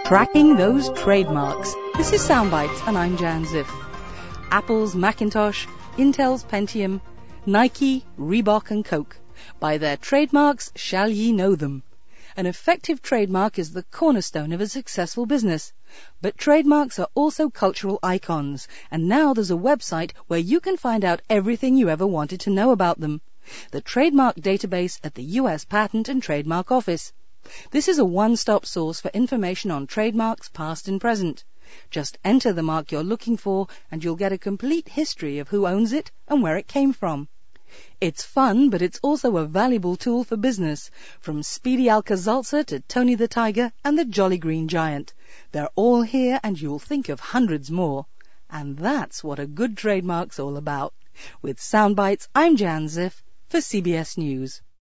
Tracking those trademarks. This is Soundbites, and I'm Jan Ziff. Apple's Macintosh, Intel's Pentium, Nike, Reebok and Coke. By their trademarks shall ye know them. An effective trademark is the cornerstone of a successful business. But trademarks are also cultural icons, and now there's a website where you can find out everything you ever wanted to know about them. The Trademark Database at the U.S. Patent and Trademark Office. This is a one-stop source for information on trademarks past and present. Just enter the mark you're looking for and you'll get a complete history of who owns it and where it came from. It's fun, but it's also a valuable tool for business, from Speedy Alka-Seltzer to Tony the Tiger and the Jolly Green Giant. They're all here and you'll think of hundreds more. And that's what a good trademark's all about. With Soundbites, I'm Jan Ziff for CBS News.